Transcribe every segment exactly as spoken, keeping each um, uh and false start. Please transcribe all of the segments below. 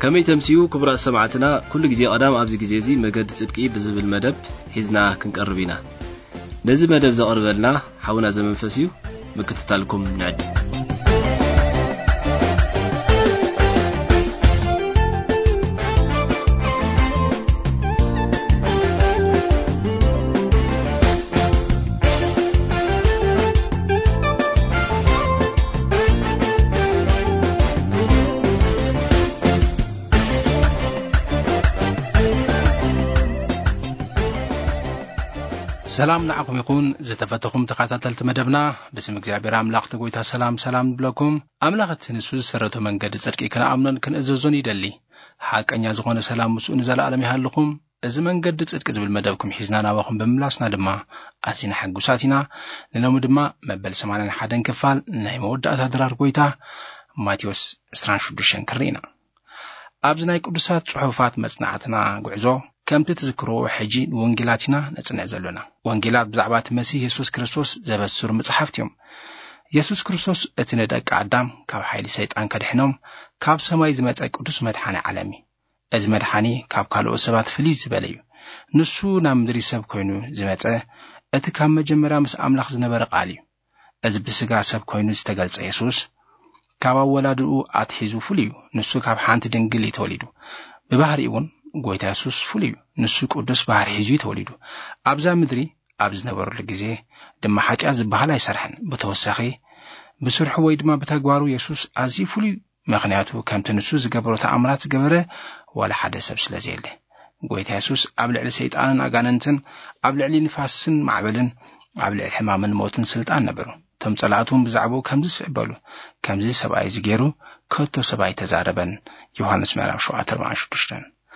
كمي تمسيو كبرى سمعتنا كل جزء قدام أبز جزيزي مجد صدقي بزب المدب حزنا كنقربينا نزي مدب زقربلنا حاولنا زمن فسيو مكتتالكم نعد سلام نعكم يكون زتفتكم تقاتلت مدبنا باسم እግዚአብሔር አምላክ ተጎይታ ሰላም ሰላም ብለኩም አምላክት ንሱዝ ሰረቶ መንገድ ጽድቅ ከናአምነን ከነዘዞን ይደሊ ሐቀኛ ዝኾነ ሰላም ሙሱ እንዘላለም ይሃልኩም እዚ መንገድ ጽድቅ ዝብል መደብኩም ሒዝና ናባኹም በምላስና ድማ አሲና ሐጉሳቲና ለነሙ ድማ መበል ሰማንያ አንድ ክፋል ናይ መወዳእታ ድራር ጎይታ ማቴዎስ عشرين وستة ክሪና አብዝናይ ቅዱሳት ጽሑፋት መጽናዕትና ጉዕዞ كم تتذكروا حجي وانجيلاتنا نصنع زلونا وانجيلات بزعبات مسيح يسوع كريستوس زبسور مصحفتهم يسوع كريستوس اتندق عدام كاب حيل شيطان كدحنوم كاب سماي زمص قدوس مدحاني عالمي از مدحاني كاب كالو سبات فليز زبليو نسو نامدري سب كوينو زمص ات كاب مجمرا مس املاح زنبر قالي از بسغا سب كوينو استغلص يسوع كاب ولادو اتحيزو فليو نسو كاب حانت دنگل يتوليدو ببحريون ጎይታ ኢየሱስ ፍልዩ ንሱ ቅዱስ ባህር ሒዙ ተወሊዱ አብዛ ምድሪ አብዝ ነበሩ ለጊዜ ድማ ሐቂያ ዝበሃል አይሰርሐን በተወሰኺ በስርሑ ወይ ድማ በተግባሩ ኢየሱስ አዚ ፍልዩ ምክንያቱ ከምተ ንሱ ዝገበሮ ተአምራት ዝገበረ ወላ ሓደ ሰብ ስለዘየለ ጎይታ ኢየሱስ ኣብ ልዕሊ ሰይጣንን አጋንንትን ኣብ ልዕሊ ንፋስን ማዕበልን ኣብ ልዕሊ ሕማምን ሞትን ስልጣን ነበሩ ተም ጸላቱን ብዛዕባው ከምዚ ስዕበሉ ከምዚ ሰብኣይ ዝገሩ ከቶ ሰብኣይ ተዛረበን ዮሐንስ ምዕራፍ ሰብዓተ አርባዓ ወሽዱሽተ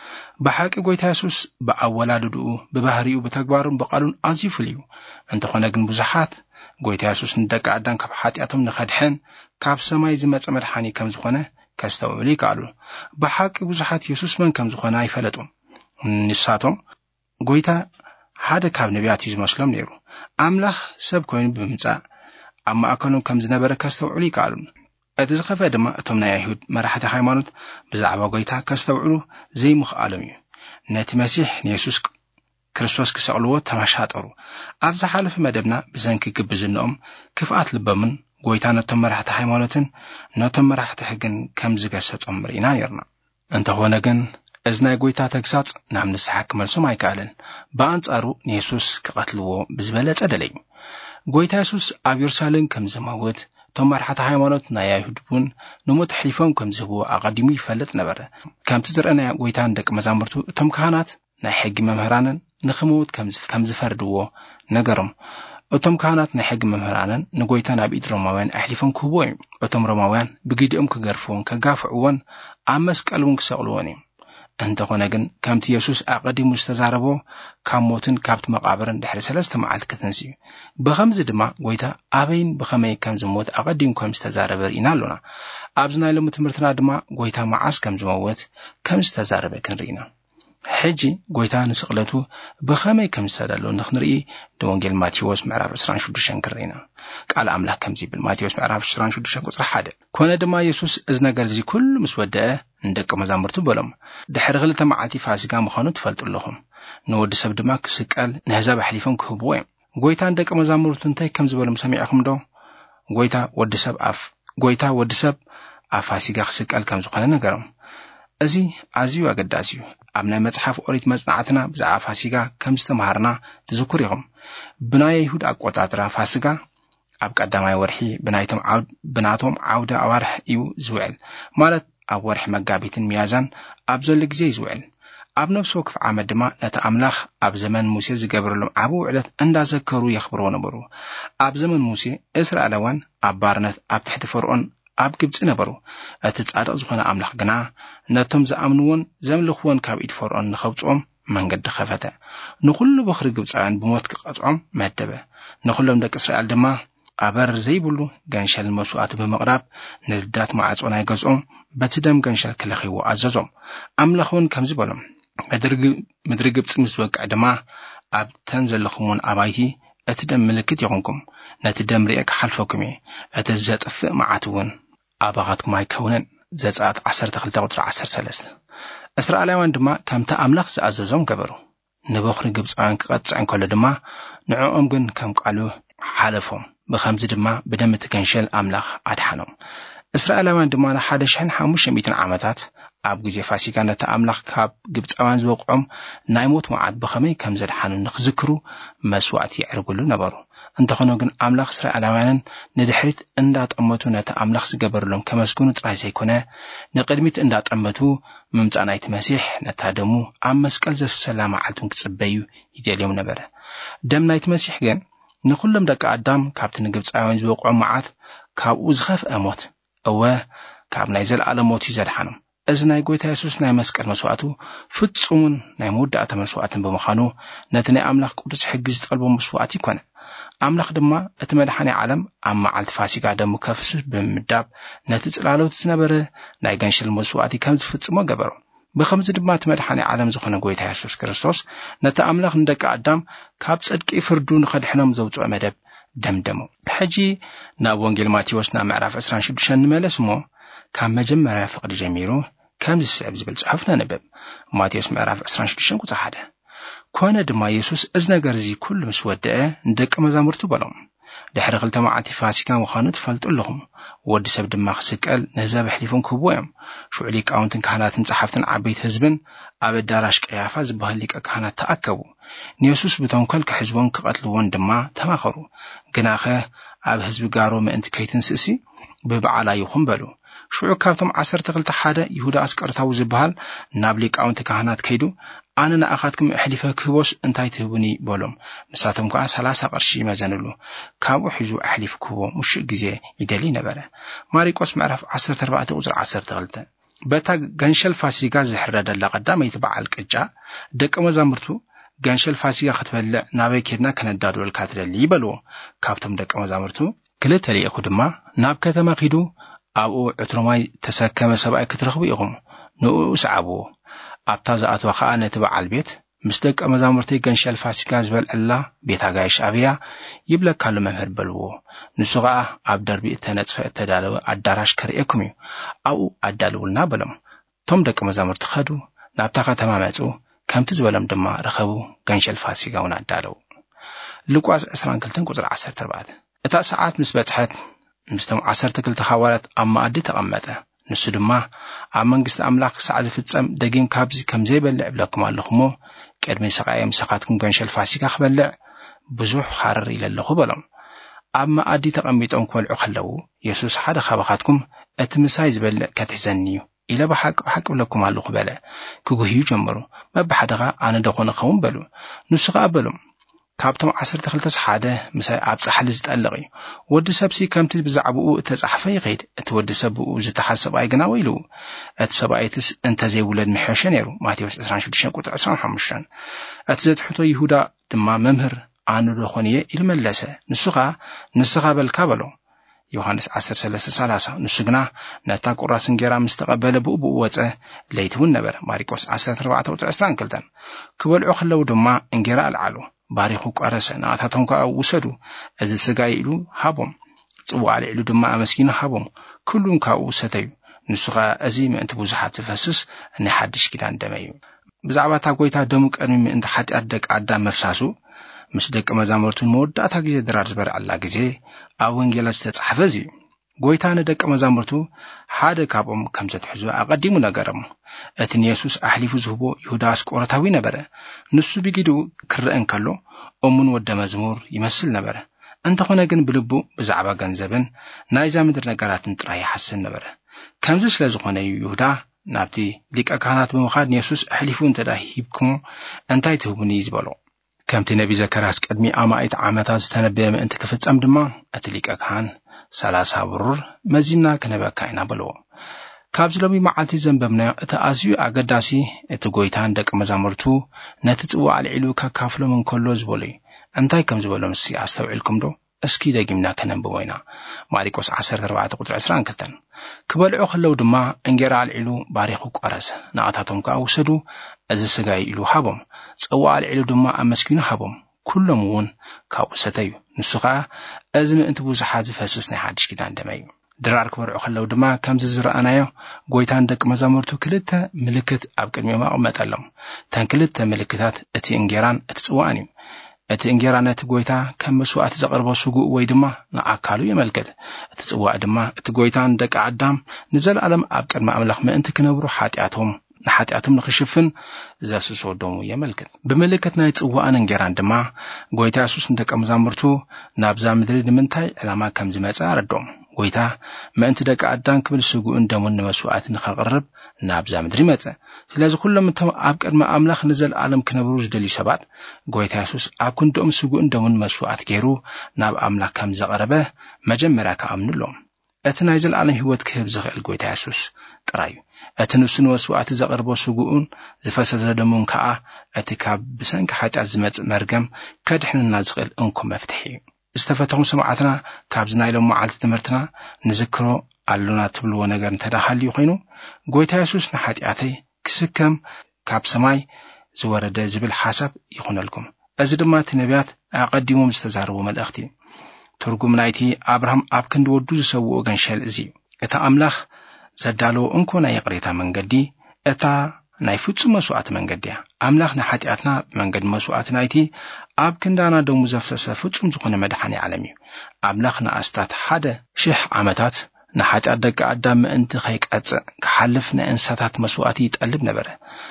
بحق ጎይታ ኢየሱስ በአወላድዱ በባህሪው በተግባሩን በቃሉን አዚፍልዩ እንተኾነ ግን ብዙሓት ጎይታ ኢየሱስ እንደቃ አዳም ካብ ኃጢአቶም ንኸድሐን ካብ ሰማይ ዝመጸ መድኃኒ ከም ዝኾነ ከስተውዕሉ ይካሉ በሐቅ ብዙሓት ኢየሱስ መን ከም ዝኾነ አይፈለጡም ንሳቶም ጎይታ ሓደ ካብ ነቢያት ይመስሎም ነይሩ አምላኽ ሰብ ኮይኑ ብምጻእ ኣብ ማእከሎም ከም ዝነበረ ከስተውዕሉ ይካሉ እቲ ዝኸፈ ድማ እቶም ናይ አይሁድ መራሕቲ ሃይማኖት ብዛዕባ ጎይታ ከስተውዕሉ ዘይምኽኣሎም እዩ ነቲ መሲሕ ኢየሱስ ክርስቶስ ክሰቅልዎ ተማሻጠሩ ኣብ ዝሓለፈ መደብና ብዘንኪ ግብዝነኦም ክፍኣት ልቦምን ጎይታ ነቶም መራሕቲ ሃይማኖትን ነቶም መራሕቲ ሕግን ከም ዝገሰጾም ርኢና ነርና እንተኾነ ግን እዚ ናይ ጎይታ ተግሳጽ ናብ ንስሐ ክመልሶም ኣይከኣልን በአንጻሩ ኢየሱስ ክቐትልዎ ብዝበለጸ ደለዩ ጎይታ ኢየሱስ ኣብ ኢየሩሳሌም ከም ዝመውት ቶም መራሕቲ ሃይማኖት ናይ አይሁድ ቡን ንሞት ሕሊፎም ከም ዝህብዎ አቀዲሙ ይፈልጥ ነበረ ከምቲ ዝረአና ጎይታን ደቂ መዛሙርቱ ቶም ካህናት ናይ ሕጊ መምህራንን ንኽሞት ከም ዝፈርድዎ ነገሮም እቶም ካህናት ናይ ሕጊ መምህራንን ንጎይታ ናብ ኢድ ሮማውያን ኣሕሊፎም ክህብዎ እዮም እቶም ሮማውያን ብግዲኦም ክገርፍዎን ከጋፍዕዎን ኣብ መስቀልን ክሰቅልዎን እዮም እንተኾነ ግን ከምቲ ኢየሱስ አቀዲሙ ዝተዛረቦ ካብ ሞትን ካብቲ መቃብርን ድሕሪ ሰለስተ መዓልት ከተንስዩ በኸምዚ ድማ ጎይታ አበይን በኸመይ ከም ዝሞት አቀዲሙ ከም ዝተዛረበ ርኢና ኣለና ኣብዚ ናይ ሎሚ ትምህርትና ድማ ጎይታ መዓስ ከም ዝመወት ከም ዝተዛረበ ክንርኢና ሕጂ ጎይታ ንስቅለቱ በኸመይ ከም ዝተዳለወ ንኽንርኢ ወንጌል ማቴዎስ ምዕራፍ عشرين وستة ክርኢና ቃል አምላክ ከም ዝብል ማቴዎስ ምዕራፍ عشرين وستة ቁጥር واحد ኮነ ድማ ኢየሱስ እዚ ነገር እዚ ኩሉ ምስ ወደአ እንደቀ መዛሙርቱ በሎም ድሕሪ ክልተ መዓልቲ ፋሲካ ምዃኑ ትፈልጡለኹም ንወዲ ሰብ ድማ ክስቀል ንህዛብ ኣሕሊፎም ክህብዎ እዮም ጎይታ እንደቀ መዛሙርቱ እንታይ ከም ዝበሎም ሰሚዕኹም ዶ ጎይታ ወዲ ሰብ ኣፍ ጎይታ ወዲ ሰብ ኣብ ፋሲካ ክስቀል ከም ዝኾነ ነገሮም እዚ ኣዝዩ ኣገዳሲ እዩ ኣብ ናይ መጽሓፍ ኦሪት መጽናዕትና ብዛዕባ ፋሲካ ከም ዝተማሃርና ትዝክሩ ኢኹም ብናይ አይሁድ አቆጣጥራ ፋሲካ ኣብ ቀዳማይ ወርሒ ብናይቶም ዓውድ ብናቶም ዓውደ ኣዋርሕ እዩ ዝውዕል ማለት ኣብ ወርሒ መጋቢትን ሚያዛን ኣብ ዘሎ ግዜ ይዝውዕል ኣብ ነፍሲ ወከፍ ዓመት ድማ ነቲ ኣምላኽ ኣብ ዘመን ሙሴ ዝገበረሎም ዓቢ ውዕለት እንዳዘከሩ የኽብርዎ ነበሩ ኣብ ዘመን ሙሴ እስራኤላውያን ኣብ ባርነት ኣብ ትሕቲ ፈርዖን ኣብ ግብጽ ነበሩ እቲ ጻድቕ ዝኾነ ኣምላኽ ግና ነቶም ዝኣምንዎን ዘምልኽዎን ካብ ኢድ ፈርዖን ንኸውጽኦም መንገዲ ኸፈተ ንኹሉ በኽሪ ግብጻውያን ብሞት ክቐጽዖም መደበ ንኹሎም ደቂ እስራኤል ድማ ኣበር ዘይብሉ ገንሸል መስዋዕት ብምቕራብ ንልዳት ማዕጾን ኣይገዝኦም በቲ ደም ገንሸል ክለኺዎ ኣዘዞም ኣምላኽውን ከም ዝበሎም ምድሪ ግብጽ ምስ ወቅዕ ድማ ኣብ ተን ዘለኹምን ኣባይቲ እቲ ደም ምልክት ይኹንኩም ነቲ ደም ርኤ ክሓልፈኩም እቲ ዘጥፍእ መዓት እውን ኣባኻትኩም ኣይከውንን ዘጻት عشرة ቁጥሪ عشرة وثلاثين እስራኤላውያን ድማ ከምታ ኣምላኽ ዝኣዘዞም ገበሩ ንበኽሪ ግብፃውያን ክቐጽዕን ከሎ ድማ ንዕኦም ግን ከም ቃሉ ሓለፎም ብኸምዚ ድማ ብደም ትገንሸል ኣምላኽ ኣድሓኖም እስራኤላውያን ድማ ሓደ ሸሕን ሓሙሽተ ሚእቲ ዓመታት ኣብ ግዜ ፋሲካ ነታ ኣምላኽ ካብ ግብፃውያን ዝወቅዖም ናይ ሞት መዓት ብኸመይ ከም ዘድሓኑ ንኽዝክሩ መስዋዕት ይዕርግሉ ነበሩ እንተኾነ ግን ኣምላኽ እስራኤላውያንን ንድሕሪት እንዳጠመቱ ነታ ኣምላኽ ዝገበረሎም ከመስግኑ ጥራይ ዘይኮነ ንቅድሚት እንዳጠመቱ ምምፃእ ናይቲ መሲሕ ነታ ደሙ ኣብ መስቀል ዘፍሰላ መዓልቱን ክጽበዩ ይደልዮም ነበረ ደም ናይቲ መሲሕ ግን ንኹሎም ደቂ ኣዳም ካብቲ ንግብፃውያን ዝወቅዖም መዓት ካብኡ ዝኸፍአ ሞት እወ ካብ ናይ ዘለኣለም ሞት እዩ ዘድሓኖም እዚ ናይ ጎይታ ኢየሱስ ናይ መስቀል መስዋዕቱ ፍጹምን ናይ መወዳእታ መስዋዕትን ብምዃኑ ነቲ ናይ ኣምላኽ ቅዱስ ሕጊ ዝጠልቦ መስዋዕት ይኮነ ኣምላኽ ድማ እቲ መድሓኒ ዓለም ኣብ መዓልቲ ፋሲካ ደሙ ከፍስስ ብምድብ ነቲ ጽላሎት ዝነበረ ናይ ገንሸል መስዋዕት ከም ዝፍጽሞ ገበሮ ብኸምዚ ድማ እቲ መድሓኒ ዓለም ዝኾነ ጎይታ ኢየሱስ ክርስቶስ ነቲ ኣምላኽ ንደቂ ኣዳም ካብ ጽድቂ ፍርዱ ንኸድሕኖም ዘውፅኦ መደብ ደምደሞ ሕጂ ናብ ወንጌል ማቴዎስ ናብ ምዕራፍ عشرة وستة ንመለስ እሞ ካብ መጀመርያ ፍቅዲ ጀሚሩ ከም ዝስዕብ ዝብል ጽሑፍ ነንብብ ማቴዎስ ምዕራፍ عشرة وستة ቁጥሪ واحد ኮነ ድማ ኢየሱስ እዚ ነገር እዚ ኩሉ ምስ ወደአ ንደቂ መዛሙርቱ በሎም ድሕሪ ክልተ መዓልቲ ፋሲካ ምዃኑ ትፈልጡ ኣለኹም ወዲ ሰብ ድማ ክስቀል ንህዝቢ ሕሊፎም ክህብዎ እዮም ሽዑ ሊቃውንትን ካህናትን ጸሓፍትን ዓበይቲ ህዝብን ኣብ ኣዳራሽ ቀያፋ ዝበሃል ሊቀ ካህናት ተኣከቡ ንኢየሱስ ብተንኰል ክሕዝቦን ክቐትልዎን ድማ ተማኸሩ ግናኸ ኣብ ህዝቢ ጋሮ ምእንቲ ከይትንስእሲ ብበዓላ ይኹም በሉ ሽዑ ካብቶም عشرة ክልተ ሓደ ይሁዳ አስቀርታዊ ዝበሃል ናብ ሊቃውንቲ ካህናት ከይዱ ኣነ ንኣኻትኩም ኣሕሊፈ ክህቦስ እንታይ ትህቡኒ በሎም ንሳቶም ከዓ ሰላሳ ቅርሺ ይመዘንሉ ካብኡ ሒዙ ኣሕሊፍ ክህቦ ሙሽእ ግዜ ይደሊ ነበረ ማርቆስ ምዕራፍ عشرة وأربعة ቁጥሪ عشرة وثلاثة በታ ገንሸል ፋሲካ ዝሕረደላ ቀዳመይቲ በዓል ቅጫ ደቂ መዛሙርቱ ገንሸል ፋሲካ ክትበልዕ ናበይ ኬድና ከነዳድወልካ ትደሊ ይበልዎ ካብቶም ደቂ መዛሙርቱ ክልተ ሊኢኹ ድማ ናብ ከተማ ኺዱ ኣብኡ ዕትሮማይ ተሰከመ ሰብኣይ ክትረኽቡ ኢኹም ንኡ ሰዓብዎ ኣብታ ዝኣትዋ ከዓ ነቲ በዓል ቤት ምስ ደቂ መዛሙርቱ ገንሸል ፋሲካ ዝበልዕላ ቤት ኣጋይሽ ኣብያ ይብለካሉ መምህር በልዎ ንሱ ከዓ ኣብ ደርቢ እተነጽፈ እተዳለወ ኣዳራሽ ከርእየኩም እዩ ኣብኡ ኣዳልውልና በሎም ቶም ደቂ መዛሙርቱ ኸዱ ናብታ ከተማ መጹ ከምቲ ዝበሎም ድማ ረኸቡ ገንሸል ፋሲካ እውን ኣዳለው ሉቃስ عشرة وكلتا ቁጥሪ عشرة وأربعة እታ ሰዓት ምስ በጽሐት ምስቶም عشرة وكلتا ሓዋርያት ኣብ ማኣዲ ተቐመጠ ንሱ ድማ ኣብ መንግስቲ ኣምላኽ ሰዓት ዝፍጸም ደጊም ካብዚ ከም ዘይበልዕ ብለኩም ኣለኹሞ ቅድሚ ሰቃየ ምሳኻትኩም ገንሸል ፋሲካ ክበልዕ ብዙሕ ሓረር ኢለለኹ በሎም ኣብ ማኣዲ ተቐሚጦም ክበልዑ ከለዉ ኢየሱስ ሓደ ካብኻትኩም እቲ ምሳይ ዝበልዕ ከትሕዘኒ እዩ ኢለ ብሓቂ ብሓቂ ብለኩም ኣለኹ በለ ክጉህዩ ጀመሩ መብሓደኻ ኣነ ደኾነ ኸውን በሉ ንሱ ከዓ በሎም ካብቶም عشرة وكلتا ሓደ ምሳይ ኣብ ጻሕሊ ዝጠልቕ እዩ ወዲ ሰብሲ ከምቲ ብዛዕባኡ እተጻሕፈ ይኸይድ እቲ ወዲ ሰብኡ ዝተሓሰበ ኣይግና ወይሉ እቲ ሰብኣይትስ እንተዘይውለድ ምሕሸ ነይሩ ማቴዎስ عشرة وستة ቁጥሪ عشرة وخمسة እቲ ዘትሕቶ ይሁዳ ድማ መምህር ኣነ ደኾንየ ኢልመለሰ ንሱ ከዓ ንስኻ በልካ በሎ ዮሐንስ عشرة ثلاثة ثلاثين ንሱ ግና ነታ ቁራስ እንጀራ ምስ ተቐበለ ብኡ ብኡ ወፀ ለይትውን ነበር ማርቆስ عشرة وأربعة ቁጥሪ عشرة وثلاثين ክበልዑ ከለዉ ድማ እንጀራ አልዓሉ ባሪኹ ቆረሰ ናታቶም ከዓ ወሰዱ እዚ ስጋይ ኢሉ ሃቦም ጽዋዕ አልዒሉ ድማ ኣመስኪኑ ሃቦም ኩሉን ካብኡ ሰተዩ ንሱ ከዓ እዚ ምእንቲ ብዙሓት ዝፈስስ ናይ ሓድሽ ኪዳን ደም እዩ ብዛዕባ እታ ጎይታ ደሙ ቀድሚ ምእንቲ ሓጢኣት ደቂ ኣዳም መፍሳሱ ምስ ደቂ መዛሙርቱን መወዳእታ ግዜ ድራር ዝበልዓላ ግዜ ኣብ ወንጌላት ዝተጻሕፈ እዚ ጎይታ ንደቂ መዛሙርቱ ሓደ ካብኦም ከም ዘትሕዙ ኣቀዲሙ ነገሮም እቲ ኢየሱስ ኣሕሊፉ ዝህቦ ይሁዳ አስቆሮታዊ ነበረ ንሱ ቢጊዱ ክረአን ከሎ እሙን ወደ መዝሙር ይመስል ነበረ እንተኾነ ግን ብልቡ ብዛዕባ ገንዘብን ናይዛ ምድር ነገራትን ጥራይ ይሓስብ ነበረ ከምዚ ስለ ዝኾነ ይሁዳ ናብቲ ሊቀ ካህናት ብምኻድ ኢየሱስ ኣሕሊፉ እንተዳሂብኩም እንታይ ትህቡኒ ዝበሎ ከምቲ ነቢ ዘከርያስ ቅድሚ ኣማኢት ዓመታት ዝተነበየ ምእንቲ ክፍጸም ድማ እቲ ሊቀ ካህን ሰላሳ ብሩር መዚና ክነበካ ኢና በልዎ ካብዚ ሎሚ መዓልቲ ዘንበብናዮ እቲ ኣዝዩ ኣገዳሲ እቲ ጎይታን ደቂ መዛሙርቱ ነቲ ጽዋዕ አልዒሉ ከካፍሎም እንከሎ ዝበሎ እንታይ ከም ዝበሎ ምስ ኣስተውዕልኩም ዶ እስኪ ደጊምና ከነንብቦ ኢና ማርቆስ عشرة وأربعة ቁጥሪ عشرة وكلتا ክበልዑ ከለዉ ድማ እንጀራ አልዒሉ ባሪኹ ቆረሰ ናታቶም ከዓ ወሰዱ እዚ ስጋይ ኢሉ ሃቦም ጽዋዕ አልዒሉ ድማ ኣመስኪኑ ሃቦም ኩሎም እውን ካብኡ ሰተዩ ንሱ ከዓ እዚ ምእንቲ ብዙሓት ዝፈስስ ናይ ሓድሽ ኪዳን ደም እዩ ድራር ክበርዑ ከለው ድማ ከምዚ ዝረኣናዮ ጎይታን ደቂ መዛሙርቱ ክልተ ምልክት ኣብ ቅድሚኦም ኣቕመጠሎም። ተን ክልተ ምልክታት እቲ እንጌራን እቲ ጽዋዕን እዩ። እቲ እንጌራ ነቲ ጎይታ ከም መስዋዕቲ ዘቕርቦ ስጉእ ወይ ድማ ንኣካሉ የመልክት። እቲ ጽዋዕ ድማ እቲ ጎይታን ደቂ ኣዳም ንዘለኣለም ኣብ ቅድሚ ኣምላኽ ምእንቲ ክነብሩ ሓጢኣቶም ንሓጢኣቶም ንኽሽፍን ዘፍስሶ ደሙ የመልክት። ብምልክት ናይ ጽዋዕን እንጌራን ድማ ጎይታ ኢየሱስ ንደቂ መዛሙርቱ ናብዛ ምድሪ ንምንታይ ዕላማ ከም ዝመጸ ኣረዶም። ጎይታ ምእንቲ ደቂ ኣዳም ክብል ስጉእን ደሙን ንመስዋዕቲ ንኸቕርብ ናብዛ ምድሪ መጸ። ስለዚ ኩሎም እቶም ኣብ ቅድሚ ኣምላኽ ንዘለኣለም ክነብሩ ዝደልዩ ሰባት ጎይታ ኢየሱስ ኣብ ክንዶም ስጉእን ደሙን መስዋዕቲ ገይሩ ናብ ኣምላኽ ከም ዘቐረበ መጀመርያ ከኣምኑሎም። እቲ ናይ ዘለኣለም ህይወት ክህብ ዝኽእል ጎይታ ኢየሱስ ጥራይ እዩ። እቲ ንሱ ንመስዋዕቲ ዘቐርቦ ስጉኡን ዝፈሰሰ ደሙን ከዓ እቲ ካብ ብሰንኪ ሓጢኣት ዝመጽእ መርገም ከድሕንና ዝኽእል እንኩ መፍትሒ እዩ። ዝተፈተኹም ሰማዕትና ካብዚ ናይ ሎም መዓልቲ ትምህርትና ንዝክሮ ኣሎና ትብልዎ ነገር እንተዳሃልዩ ኮይኑ ጎይታ ኢየሱስ ንሓጢኣተይ ክስከም ካብ ሰማይ ዝወረደ ዝብል ሓሳብ ይኹነልኩም። እዚ ድማ እቲ ነቢያት ኣቐዲሞም ዝተዛረቡ መልእኽቲ እዩ። ትርጉም ናይቲ ኣብርሃም ኣብ ክንዲ ወዱ ዝሰውኦ ገንሸል እዚ እዩ። እታ ኣምላኽ ዘዳለዎ እንኮ ናይ ቅሬታ መንገዲ እታ ናይ ፍጹም መስዋዕቲ መንገዲ እያ። ኣምላኽ ንሓጢኣትና ብመንገዲ መስዋዕቲ ናይቲ ኣብ ክንዳና ደሙ ዘፍሰሰ ፍጹም ዝኾነ መድሓኒ ዓለም እዩ። ኣምላኽ ንኣስታት ሓደ ሽሕ ዓመታት ንሓጢኣት ደቂ ኣዳም ምእንቲ ከይቀጽእ ክሓልፍ ንእንስሳታት መስዋዕቲ ይጠልብ ነበረ።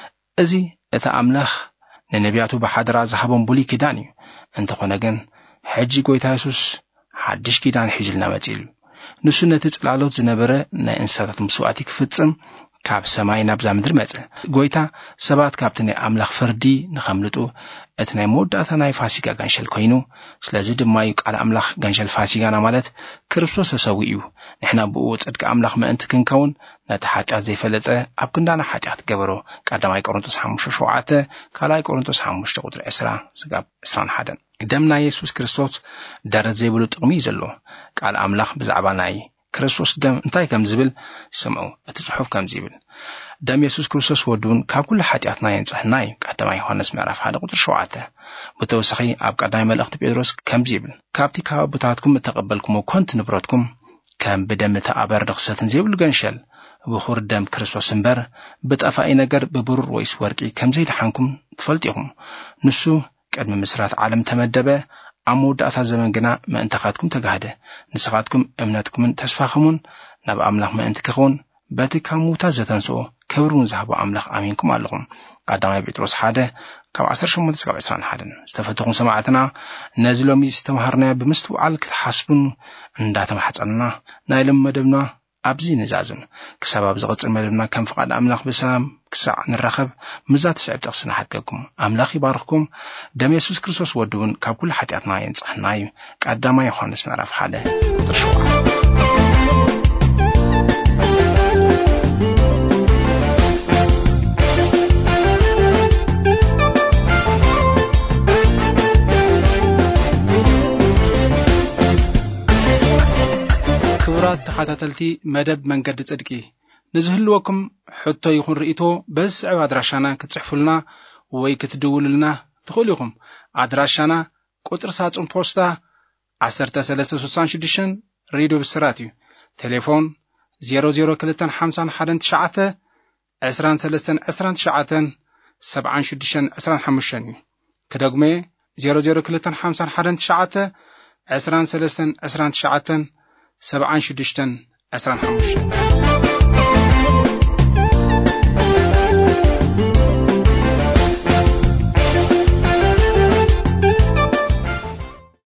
እዚ እቲ ኣምላኽ ንነቢያቱ ብሓደራ ዝሃቦም ብሉይ ኪዳን እዩ። እንተኾነ ግን ሕጂ ጎይታ ኢየሱስ ሓድሽ ኪዳን ሒዙልና መጺኡ እዩ። ንሱ ነቲ ጽላሎት ዝነበረ ናይ እንስሳታት መስዋዕቲ ክፍጽም ካብ ሰማይ ናብዛ ምድሪ መጸ። ጎይታ ሰባት ካብቲ ናይ ኣምላኽ ፍርዲ ንኸምልጡ እቲ ናይ መወዳእታ ናይ ፋሲጋ ገንሸል ኮይኑ፣ ስለዚ ድማ እዩ ቃል ኣምላኽ ገንሸል ፋሲጋና ማለት ክርስቶስ ተሰዊ እዩ። ንሕና ብኡ ጽድቂ ኣምላኽ ምእንቲ ክንከውን ነቲ ሓጢኣት ዘይፈለጠ ኣብ ክንዳና ሓጢኣት ገበሮ ቀዳማይ ቆሮንቶስ ሓሙሽተ ሸውዓተ ካልኣይ ቆሮንቶስ ሓሙሽተ ቁጥሪ ዕስራ ዝጋብ ዕስራን ሓደን። ደም ናይ ኢየሱስ ክርስቶስ ደረት ዘይብሉ ጥቕሚ እዩ ዘለዎ። ቃል ኣምላኽ ብዛዕባ ናይ ክርስቶስ ደም እንታይ ከም ዝብል ስምዑ። እቲ ጽሑፍ ከም ዝብል ደም ኢየሱስ ክርስቶስ ወዱን ካብ ኩሉ ሓጢኣትና የንጽሕና እዩ። ቀዳማይ ዮሐንስ ምዕራፍ ሓደ ቁጥሪ ሸውዓተ። ብተወሳኺ ኣብ ቀዳማይ መልእኽቲ ጴጥሮስ ከም ዝብል ካብቲ ካብ ኣቦታትኩም እተቐበልኩሞ ኮንቲ ንብረትኩም ከም ብደም ተኣበር ንኽሰትን ዘይብሉ ገንሸል ብኹር ደም ክርስቶስ እምበር ብጠፋኢ ነገር ብብሩር ወይስ ወርቂ ከም ዘይድሓንኩም ትፈልጡ ኢኹም። ንሱ ቅድሚ ምስራት ዓለም ተመደበ፣ ኣብ መወዳእታ ዘመን ግና ምእንታኻትኩም ተጋህደ። ንስኻትኩም እምነትኩምን ተስፋኹምን ናብ ኣምላኽ ምእንቲ ክኸውን በቲ ካብ ሙታት ዘተንስኦ ክብሩን ዝሃቦ ኣምላኽ ኣሚንኩም ኣለኹም። ቀዳማይ ጴጥሮስ ሓደ ካብ ዓሰርተ ሸሞንተ እስካብ ዕስራን ሓደ። ዝተፈተኹም ሰማዕትና ነዚ ሎሚ ዝተምሃርናዮ ብምስትውዓል ክትሓስቡን እንዳተማሕፀልና ናይ ሎም መደብና ኣብዚ ንዛዝም ክሳብ ኣብ ዝቕፅል መደብና ከም ፍቓድ ኣምላኽ ብሰላም ክሳዕ ንራኸብ ምዛት ስዕብ ጠቕስና ሓድገኩም። ኣምላኽ ይባርኽኩም። ደም ኢየሱስ ክርስቶስ ወድውን ካብ ኩሉ ሓጢኣትና የንጽሕና እዩ። ቀዳማይ ዮሐንስ ምዕራፍ ሓደ ቁጥሪ ሸውዓተ። ተኸታተልቲ መደብ መንገዲ ጽድቂ ንዝህልወኩም ሕቶ ይኹን ርእቶ በዚ ስዕብ ኣድራሻና ክትጽሕፉልና ወይ ክትድውሉልና ትኽእሉ ኢኹም። ኣድራሻና ቁጥር ሳጹን ፖስታ ዓሰርተ ሰለስተ ስድሳ ሽዱሽተ ሬድዮ ብስራት እዩ። ቴሌፎን ዜሮ ዜሮ ክልተ ሓምሳ ሓደ ትሽዓተ ዕስራን ሰለስተ ዕስራን ትሽዓተ ሰብዓን ሽዱሽተ ዕስራን ሓሙሽተ እዩ። ክደግሜ ዜሮ ዜሮ ክልተ ሓምሳ ሓደ ትሽዓተ ዕስራን ሰለስተ ዕስራን ትሽዓተ ሰብዓን ሽዱሽተ ዕስራን ሓሙሽተ